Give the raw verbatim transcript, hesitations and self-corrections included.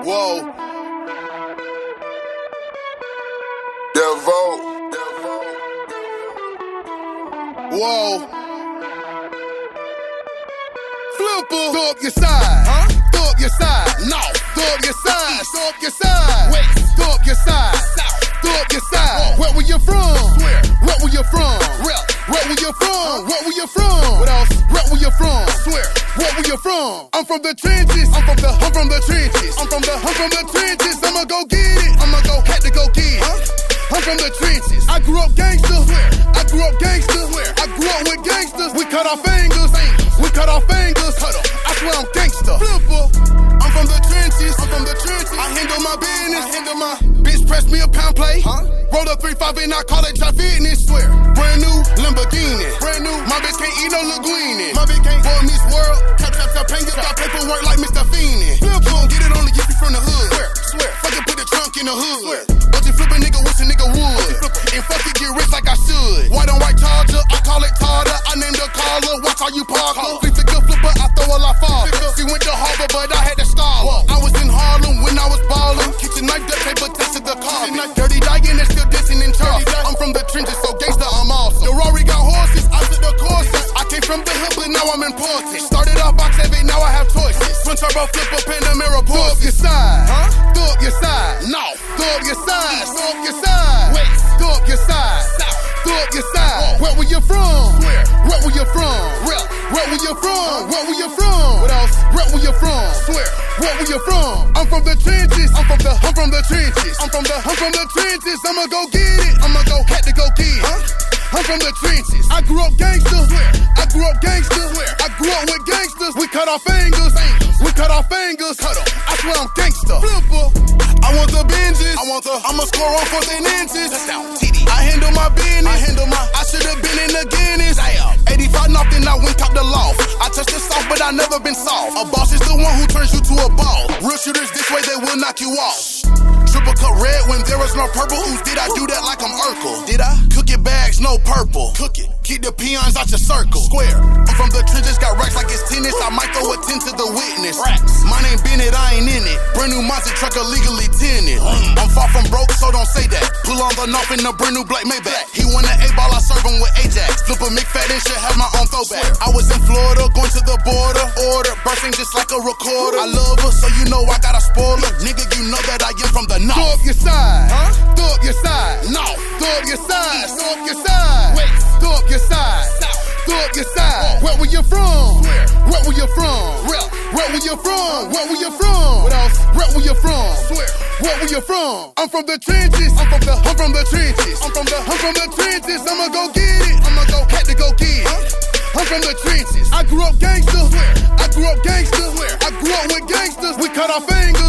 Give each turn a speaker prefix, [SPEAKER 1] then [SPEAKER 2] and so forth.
[SPEAKER 1] Whoa. Devo. Whoa. Flipper. Throw up your side. Huh? Throw up your side. No. Throw up your side. Throw up your side. Wait. Throw up your side. South. Throw up your side. Whoa. Where were you from? Swear. Where were you from? Real. Where were you from? Where were you from? What else? Where were you from? Swear. Where were you from? I'm from the trenches. I'm from the. I'm from the trenches. I'm from the. I'm from the trenches. I'ma go get it. I'ma go. Had to go get it. Huh? I'm from the trenches. I grew up gangster. Swear. I grew up gangster. Swear. I grew up with gangsters. We cut our fingers. We cut our fingers. Cut up. I swear I'm gangster. Flipper. I'm from the trenches. I'm from the trenches. I handle my business. I handle my. Bitch press me a pound play. Huh? Roll up three five and I call it Drive Fitness. Swear. Brand new Lamborghini. Brand new. My bitch can't eat no linguine. My bitch can't boy Miss World. Tap tap tap paint. Got paperwork like Mister Feeney. You don't get it only if you from the hood. Swear. Swear. Fucking put the trunk in the hood. Swear. But you flip a nigga, wish a nigga would. And fuck it, get rich like I should. White on white Charger, I call it Tartar. I named her caller. Watch how you Parker. Flip the good flipper, I throw a lot far. She went to Harvard, but I had to star. I was in Harlem when I was ballin'. Kitchen knife, duct tape, attached to the car. Dirty dying and still dancing in church. I'm from the trenches, so gangsta, I'm awesome. The Rory got horses, I took the courses. I came from the hood, but now I'm important. Started off box heavy, now I have choices. Twin turbo flipper, Panamera Porsche. Throw up your side, huh? Throw up your side, no. Throw up your side, throw up your side. Wait, throw up your side, south. Throw up your side. Where were you from? Where? Where were you from? Real. Where were you from? Where were you from? What else? Where were you from? Swear. Where were you from? I'm from the trenches. I'm from the. I'm from the trenches. I'm from the. I'm from the trenches. I'ma go get it. I'ma go. Had to go get it. Huh? I'm from the trenches. I grew up gangster. Swear. I grew up gangster. Swear. I grew up with gangsters. We cut our fingers. We cut our fingers. Cut them. I swear I'm gangster. Flipper. I want the Benjis. I want the. I'ma score on fourth and inches. Touchdown. T D. I handle my business. I handle my. I should've been in the Guinness. eighty-five knocked and I went top the loft. I touched the soft, but I never been soft. A boss is the one who turns you to a ball. Real shooters this way, they will knock you off. Triple cut red when there was no purple. Ooh, did I do that like I'm Urkel? Did I? Cook it bags, no purple. Cook it. Keep the peons out your circle. Square. I'm from the trenches, got racks like it's tennis. I might throw a ten to the witness. Racks. My name Bennett, I ain't in it. Brand new monster truck illegally tinted. Mm. I'm far from broke, so don't say that. Pull on the knob in a brand new black Maybach. He won the A-ball, I serve him with Ajax. Flip a McFadden, should have my own throwback. I was in Florida, going to the border. Order, bursting just like a recorder. I love her, so you know I got a spoiler. Nigga, you know that I am from the north. Throw up your side, huh? Throw up your side, no. Throw up your side, throw up your side. Wait, throw up your side, south. Throw up your side. Where were you from? Where? Where were you from? Real. Where were you from? Where were you from? What else? Where were you from? Swear. Where were you from? I'm from the trenches. I'm from the. I'm from the trenches. I'm from the. I'm from the trenches. I'ma go get it. I'ma go. Had to go get it. Huh? I'm from the trenches. I grew up gangster. Swear. I grew up gangster. Swear. I grew up with gangsters. We cut our fingers.